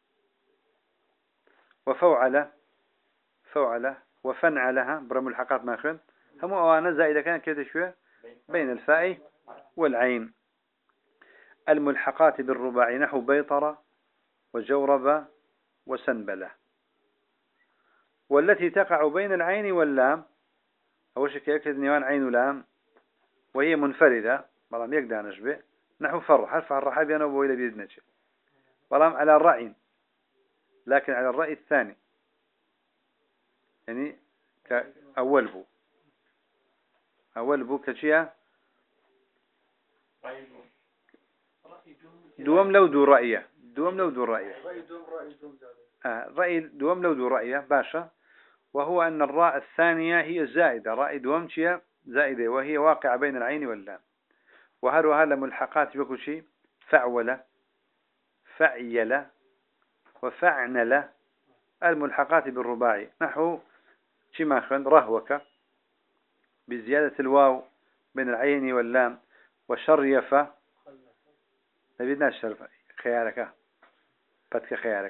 وفوعل فوعل وفنعلها برم الحقات ماخذ هم أوانا زائدة كان كده شوية بين الفاء والعين. الملحقات بالرباع نحو بيطرة وجورب وسنبلة. والتي تقع بين العين واللام أول شيء يكتب نيوان عين ولام وهي منفردة بلام يقدر نشبه نحو فرح حرف الرحاب أنا وبويل بيدنش بلام على الرأي لكن على الرأي الثاني يعني كأول بو أول بو كشيء دوم لو دو رأيه دوم لو دو رأيه آه رأي دوم لو دو رأيه باشا وهو أن الراء الثانية هي الزائدة راء دوم شيء زائدة وهي واقعة بين العين واللام. وهل وهل ملحقات بكل شيء فعول فعيل وفعنل الملحقات بالرباعي نحو شماخن رهوك بزيادة الواو بين العين واللام وشريف نبينا الشرف خيارك فتك خيارك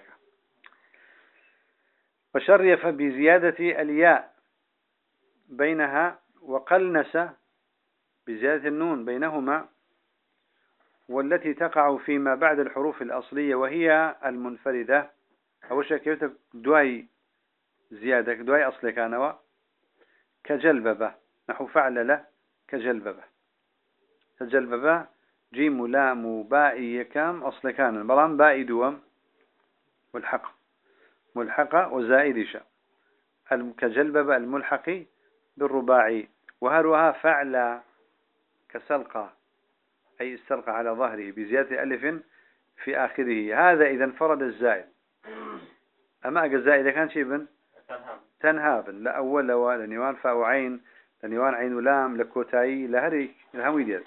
وشريف بزيادة الياء بينها وقلنس بزيادة النون بينهما والتي تقع فيما بعد الحروف الأصلية وهي المنفردة أول شيء كيف دواي زيادة دواي أصلي كانوا كجلببة نحو فعلل كجلببة كجلببة جيم لام باء يكام أصلي كان بلان باء دوم ملحق ملحقة وزائدشة كجلببة الملحق بالرباعي. وهروها فعل كسلقة أي السلقة على ظهره بزيادة ألف في آخره هذا إذا انفرد الزائد. أما الزائد كان شيء بن تنهاب لا أول ولا نيوان فاء وعين لنيوان عين ولام لكوتاي لهري الهمي ديال.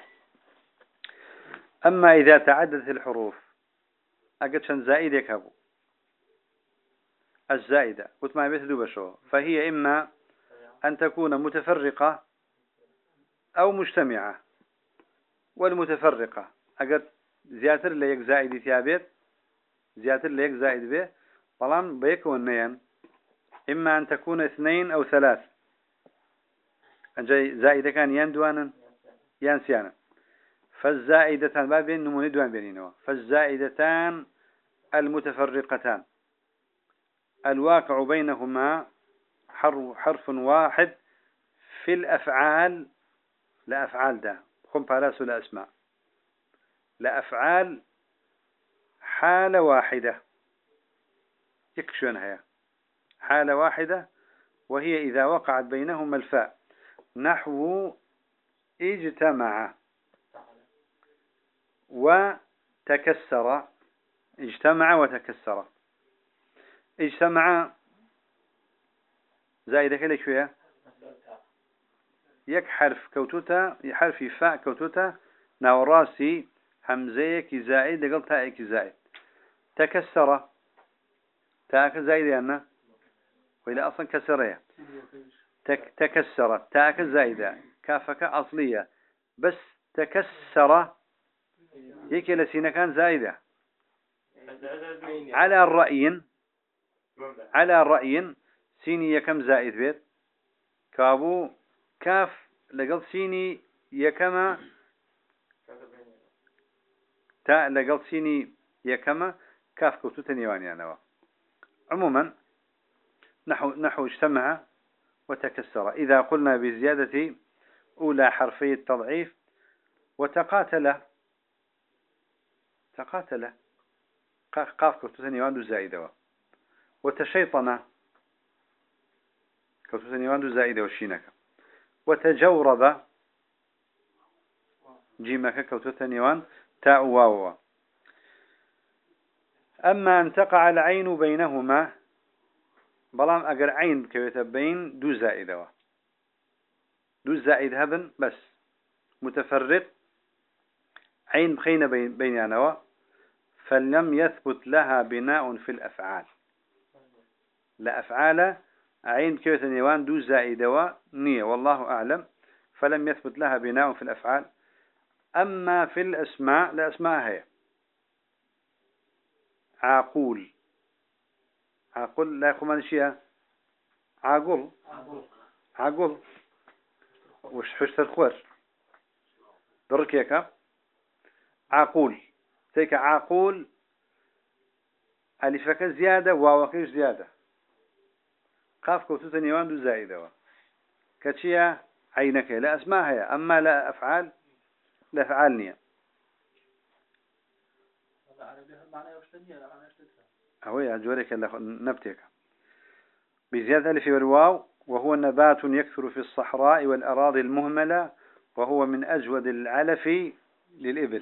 أما إذا تعددت الحروف أقدشن زائدك هبو الزائدة قلت ما بيت دوبشو فهي إما أن تكون متفرقة أو مجتمعة والمتفرقة أجر زيادة ليك زائد ثابت زيادة ليك زائد به طالما بيكون نيان إما أن تكون اثنين أو ثلاث أجي زائدة كان يندوانا ينسيانا فالزائدتان بابين نموني دوان بينينوا فالزائدتان المتفرقتان الواقع بينهما حرف واحد في الأفعال لا أفعال ده خم بالاس ولا أسماء لا أفعال حالة واحدة يكشون هي حالة واحدة وهي إذا وقعت بينهما الفاء نحو اجتمع وتكسر اجتمع وتكسر اجتمع زائدة كده شوية يك حرف كوتوتا حرف فاء كوتوتا ناوراسي همزيك زائد قل تاءك زائد تكسر تاءك زائد يعني وإلى أصلا كسرية تك تكسر تاءك زائدة كافك أصلية بس تكسر يك لسينا كان زائدة على الرأي على الرأي سيني يكم زائد بيت كابو كاف لقل سيني يكما تاء لقل سيني يكما كاف كوتو تنيوان يعني عموما نحو نحو اجتمع وتكسر إذا قلنا بزيادة أولى حرفي التضعيف وتقاتل تقاتل قاف كوتو تنيوان زائدة وتشيطن كوتو تنيوان زائدة وشينك وتجورب جيمك كوتو تنيوان تاء واو. أما أن تقع العين بينهما بلام أجر عين كويت بين دو زائدة دو زائد هبن بس متفرق عين بخين بين بينانوا فلم يثبت لها بناء في الأفعال لا أفعال عين كويت نيوان دو زائدة نية والله أعلم فلم يثبت لها بناء في الأفعال. أما في الأسماء لا أسماء هي عاقول عاقول لا يخمان شيء عاقول عاقول وش حشت الخور دركيك عاقول تيك عاقول ألفك زيادة واوكيش زيادة قاف كوتو تنيوان دو زائدة كتشيا عينك لا أسماء هي أما لا أفعال لا أفعال نية أهوي أجورك نبتك بزيادة ألف والواو وهو نبات يكثر في الصحراء والأراضي المهملة وهو من أجود العلف للإبل.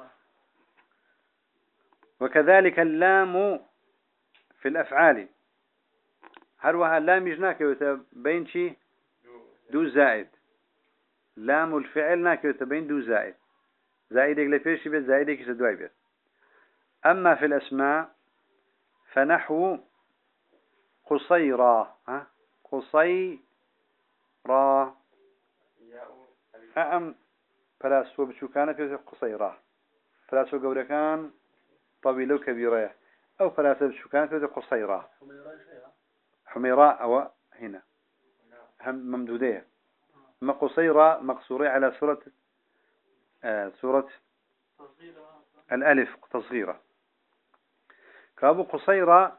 وكذلك اللام في الأفعال هروها اللام يجناك يتبين شي دو زائد لام الفعل ناك يتبين دو زائد زائدك لفيش بيت زائدك يتدواي بيت. أما في الأسماء فنحو قصيرا ها قصيرا أم فلاسو بشوكانة في قصيرا فلاسو قوركان طويلة وكبيرة أو فلاسو بشوكانة في قصيرا حميراء أو هنا هم ممدودية ما قصيرا مقصورة على سورة آه سورة الألف تصغيرة كابو قصيرة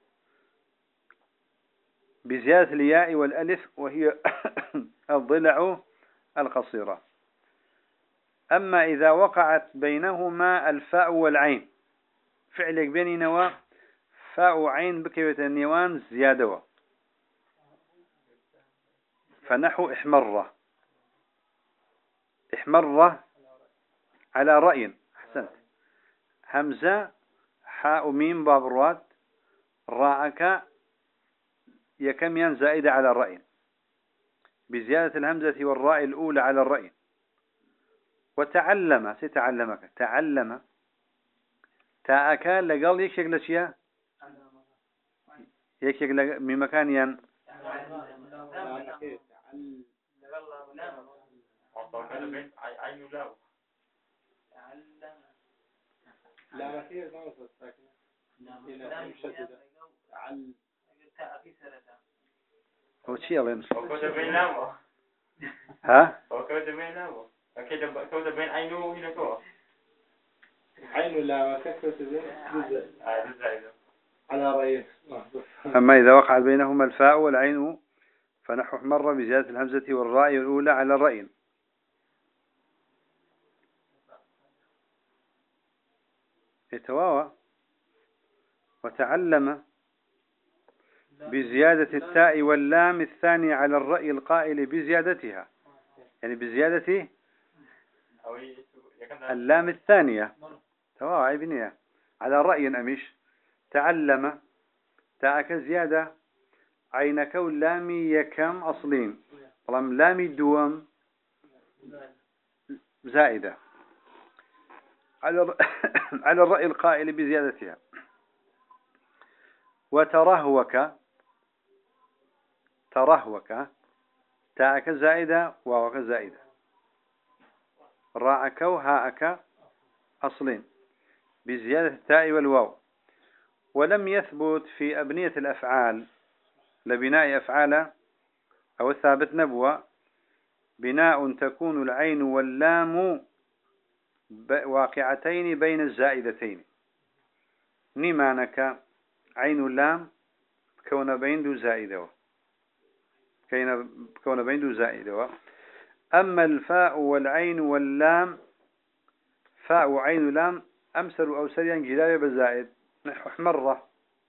بزيادة الياء والألف وهي الضلع القصيرة. أما إذا وقعت بينهما الفاء والعين فعلك بين نوا فاء عين بكيوة النيوان زيادة فنحو احمر احمر على رأي أحسنت همزة حاء ميم باب الرواد راءك يكميا زائدة على الرأي بزيادة الهمزة والراء الأولى على الرأي. وتعلم ستعلمك تعلم تاءك لقال يكشك لشيا يكشك من مكان ين لا كثير ما وصلت ساكنة إلى مشددة عل هو شيء لين وكذا بين نامه ها وكذا بين نامه كذا كذا بين عينه هنا كوا عين ولا كثرة بين جزء على رأيه. أما إذا وقع بينهما الفاء والعين فنحو احمر بزيادة الهمزة والراء الأولى على الرأي. يتواوى وتعلم بزيادة التاء واللام الثانية على الرأي القائل بزيادتها، يعني بزيادة اللام الثانية تواوى بنية على رأي أميش. تعلم تاءك زيادة عينك واللامي يكم أصلين طالما لامي دوام زائدة على على الرأي القائل بزيادتها. وترهوك ترهوك تاءك زائدة واوك زائدة راءك وهاءك أصلين بزيادة التاء والواو. ولم يثبت في أبنية الأفعال لبناء أفعال أو ثابت نبوة بناء تكون العين واللام واقعتين بين الزائدتين. نمانك عين اللام كون بين دو زائدة كون بين دو زائدة. أما الفاء والعين واللام فاء وعين لام أمثل أو سريا جلابة بالزائد نحو احمرة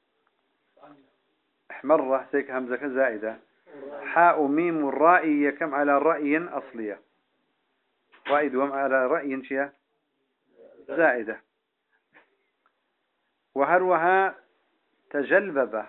احمرة سيك همزة زائدة. حاء ميم الرائي كم على رأي أصلية رأي دوم على رأي شيء زائدة. وهروها تجلببة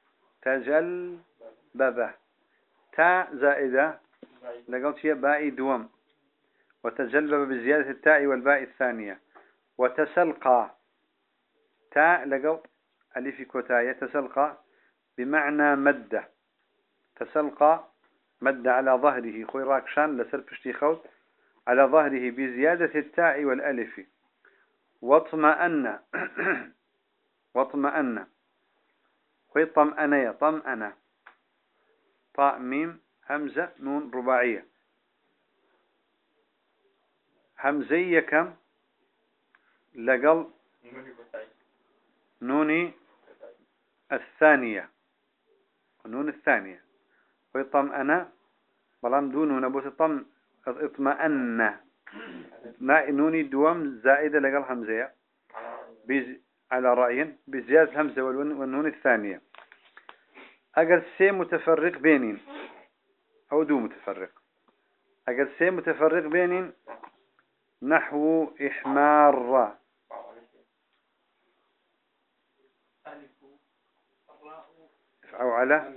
تجلببة تاء زائدة لقلت شيء باء دوم وتجلبب بزيادة التاء والباء الثانية. وتسلقى تاء لقل ألف كوتاية تسلقى بمعنى مدة تسلقى مد على ظهره خوي راكشان لسر بشتي خوت على ظهره بزيادة التاء والألف. واطمأن واطمأن خوي طمأنية طمأنة طاء ميم همزة نون رباعية همزية كم لقل نوني الثانية نون الثانية خوي طمأنة بلام دون نبوت طم اطمأن نوني دوام زائدة لقل همزية بز على رأي بزيادة همزة والنون الثانية. أجل سي متفرق بينين أو دو متفرق أجل سي متفرق بينين نحو إحمار افعوا على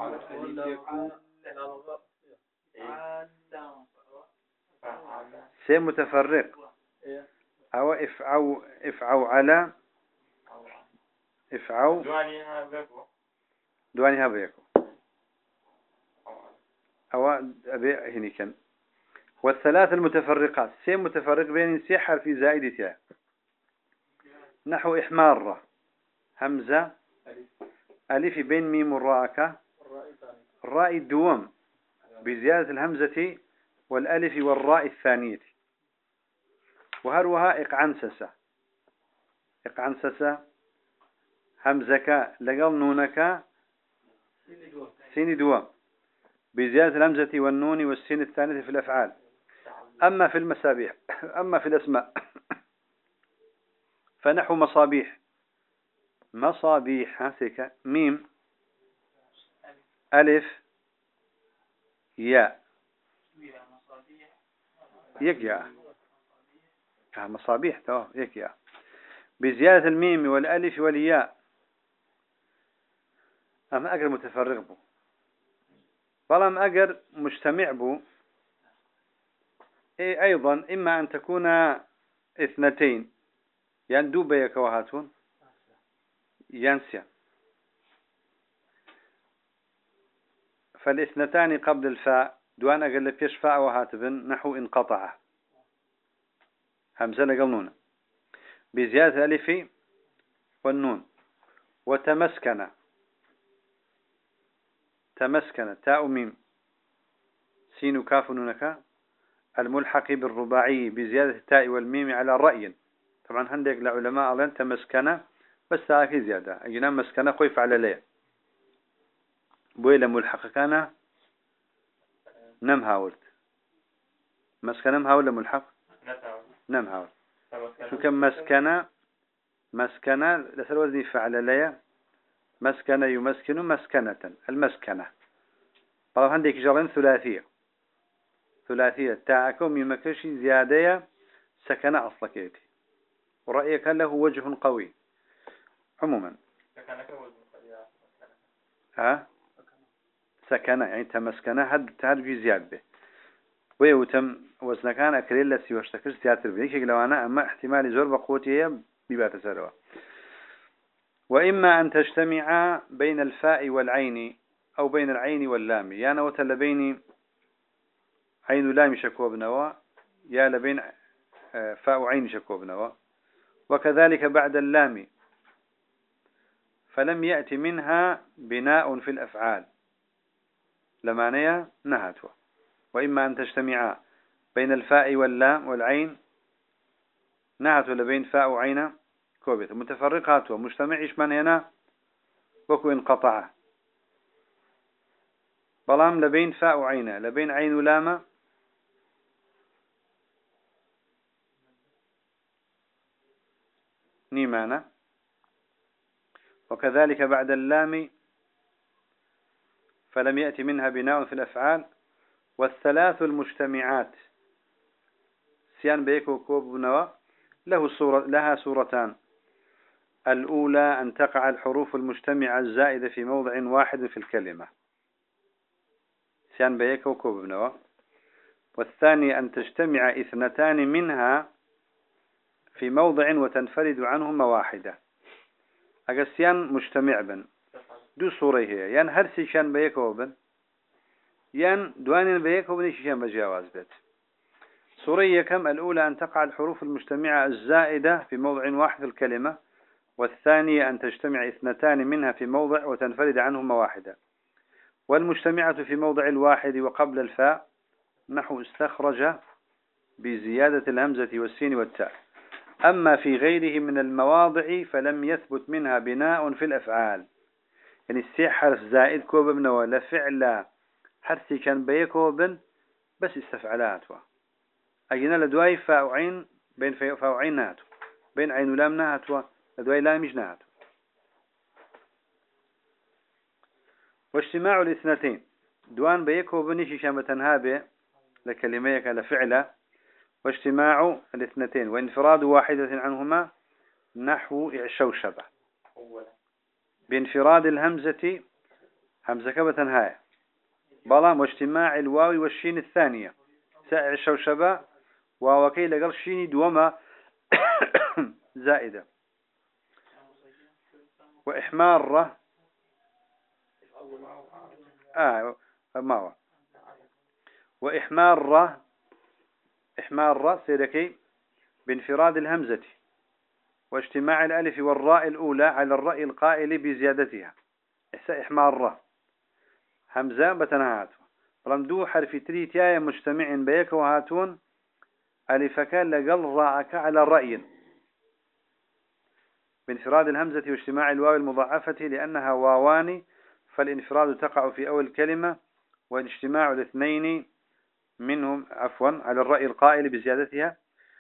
سي متفرق أو افعوا افعوا على افعوا دواني هابيكو أو أبي هني كان. والثلاث المتفرقات سي متفرق بين سي حرف زائدتها نحو إحمار همزة ألف بين ميم الراء الراء الدوام بزيادة الهمزة والألف والراء الثانية. وهروها إقعنسسة إقعنسسة همزك لقل نونك سين دوام بزيادة الهمزة والنون والسين الثانية في الأفعال. أما في المسابيح أما في الأسماء فنحو مصابيح مصابيح هسيك ميم ألف ياء يك ياء مصابيح تو يك ياء بزيادة الميم والألف والياء. أما أجر متفرق بو فلم أجر مجتمع بو إيه أيضا إما أن تكون اثنتين يندو بيك وهاتون ينسى فالاثنتان قبل الفاء دوان أقل فيش فاء وهاتبن نحو انقطع همزة لقل نون بزيادة الألف والنون. وتمسكن تمسكن تاء ميم سين كاف نونك الملحق بالرباعي بزيادة التاء والميم على رأي. طبعا عندك العلماء قالوا تمسكن بس تاء زيادة أجينا مسكن خويف على ليه بويل ملحق كان نم هاولت مسكن نم هاول ملحق نم هاول شو كم مسكن مسكن لسر وزني فعل ليه مسكن يمسكن مسكنة المسكنة. طبعا عندك جرين ثلاثية ثلاثية تاءكم يمكش زيادة سكن أصلك يأتي ورأيك له وجه قوي عموما. ها سكن يعني تمسكن هد تهد في زيادة به ويوتم وزن كان أكريل لسي واشتكش زيادة به يكي لو أنا أما احتمال زور بقوتي ببات سروا. وإما أن تجتمع بين الفاء والعين أو بين العين واللام يعني وتل بين عين لام شكوى بنوا يا لبين فاء عين شكوى بنوا. وكذلك بعد اللام فلم يأتي منها بناء في الأفعال لمعنيها نهتوا. وإما أن تجتمع بين الفاء واللام والعين نهتوا لبين فاء وعين كوبت متفرقات ومجتمعش من هنا وكو انقطع بلام لبين فاء وعين لبين عين ولام نيمانة. وكذلك بعد اللام فلم يأتي منها بناء في الأفعال. والثلاث المجتمعات سيان بيك وكوب نوا له صورة لها صورتان. الأولى أن تقع الحروف المجتمعة الزائدة في موضع واحد في الكلمة سيان بيك وكوب نوا. والثاني أن تجتمع اثنتان منها في موضع وتنفرد عنهما واحدة. أقسيان مجتمع بن دو صورة هي ين هرسي شان بيك وبن ين دوان بيك وبن شان بجاواز بيت. صورة كم الأولى أن تقع الحروف المجتمعة الزائدة في موضع واحد في الكلمة. والثانية أن تجتمع اثنتان منها في موضع وتنفرد عنهما واحدة. والمجتمعة في موضع الواحد وقبل الفاء نحو استخرج بزيادة الهمزة والسين والتاء. أما في غيره من المواضع فلم يثبت منها بناء في الأفعال يعني السي حرف زائد كوبن ولا فعل حرفي كان بيكوبن بس استفعلاتوا أجينا لدواي فاء عين بين فاء عين ناتو بين عين ولام ناتو لدواي لام ناتو. واجتماع الاثنتين دوان بيكوبن شيشان بتنهابه لكلميك لفعله. واجتماع الاثنتين وانفراد واحدة عنهما نحو إعشوشبة بانفراد الهمزة همزة كبتن هاي بلام. واجتماع الواو والشين الثانية سإعشوشبة ووكي لقل شيني دوما زائدة. وإحمارة آه ما هو وإحمارة إحمار سيدكي بانفراد الهمزة واجتماع الألف والراء الأولى على الراء القائل بزيادتها إحمار همزة بتنهات رمدو حرف تريتيا مجتمع بيك وهاتون ألفك لقل راءك على الرأي بانفراد الهمزة واجتماع الواو المضاعفة لأنها واوان فالانفراد تقع في أول كلمة والاجتماع الاثنين منهم عفوا على الرأي القائل بزيادتها.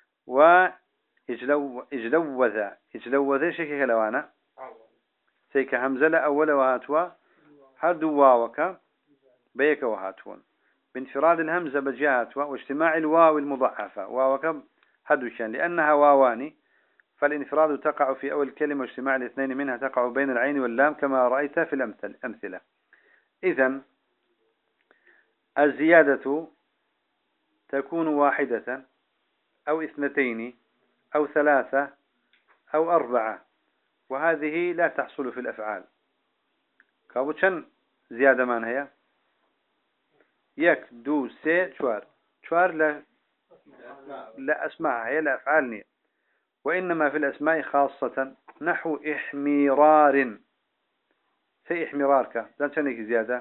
وإجلو إجلوذ إجلوذ شكل لوانا سيك همزة أول وهاتوا هردوا واوك بيك وهاتون بانفراد الهمزة بجهاتوا واجتماع الواو المضاعفة واوك هدوشان لأنها واواني فالانفراد تقع في أول كلمة واجتماع الاثنين منها تقع بين العين واللام كما رأيت في الأمثلة. إذن الزيادة تكون واحدة أو اثنتين أو ثلاثة أو أربعة وهذه لا تحصل في الأفعال. كابوشن زيادة من هي يك دو سي شوار شوار لا لا أسماء هي الأفعال نية، وإنما في الأسماء خاصة نحو إحمرار. سي إحمرارك لا تنك زيادة.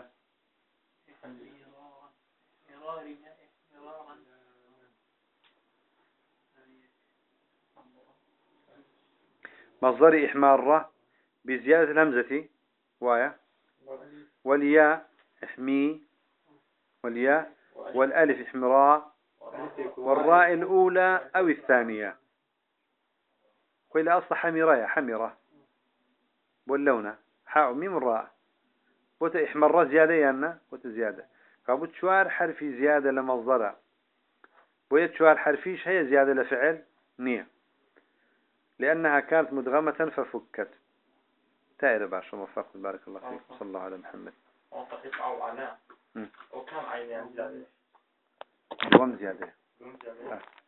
مصدر إحمارة بزيادة الهمزة وايا والياء إحمي والياء والألف إحمراء والراء الأولى أو الثانية. وإلى أصل حميرة يا حميرة واللونة حاء ميم الراء وتإحمر زيادة يانا وتزيادة فابد شوار حرفي زيادة لمصدرها ويت شوار حرفيش هي زيادة لفعل نية لأنها كانت مدغمة ففكت. تائر باشا موفق بارك الله فيك صلى الله على محمد. أو على وكم عين زيادة؟ دوم زيادة.